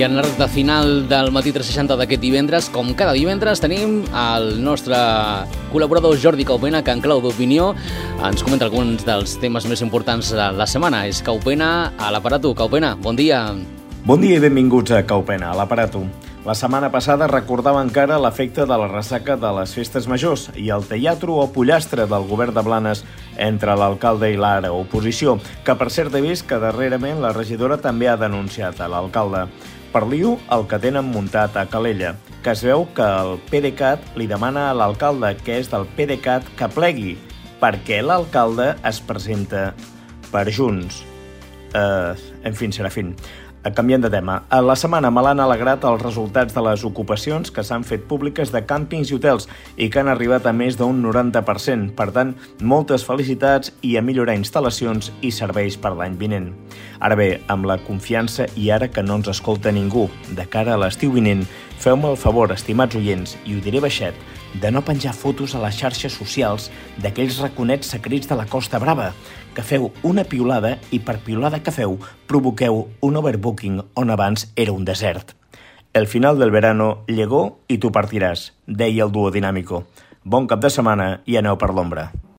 I en la recta final del Matí 360 d'aquest divendres, com cada divendres, tenim el nostre col·laborador Jordi Caupena, que en clau d'opinió ens comenta alguns dels temes més importants de la setmana. És Caupena a l'Aparato. Caupena, bon dia. Bon dia i benvinguts a Caupena, a l'Aparato. La setmana passada recordava encara l'efecte de la ressaca de les festes majors i el teatro o pollastre del govern de Blanes entre l'alcalde i l'ara oposició, que per cert he vist que darrerament la regidora també ha denunciat a l'alcalde. Per lío el que tenen muntat a Calella, que es veu que el PDeCAT li demana a l'alcalde, que és del PDeCAT, que plegui, perquè l'alcalde es presenta per Junts. Serafín. Canviant de tema, a la setmana me l'han alegrat els resultats de les ocupacions que s'han fet públiques de càmpings i hotels i que han arribat a més d'un 90%. Per tant, moltes felicitats i a millorar instal·lacions i serveis per l'any vinent. Ara bé, amb la confiança i ara que no ens escolta ningú, de cara a l'estiu vinent, feu-me el favor, estimats oients, i ho diré baixet, de no penjar fotos a les xarxes socials d'aquells raconets secrets de la Costa Brava, que feu una piulada i per piulada que feu provoqueu un overbooking on abans era un desert. El final del verano llegó i tu partiràs, deia el duo Dinámico. Bon cap de setmana i aneu per l'ombra.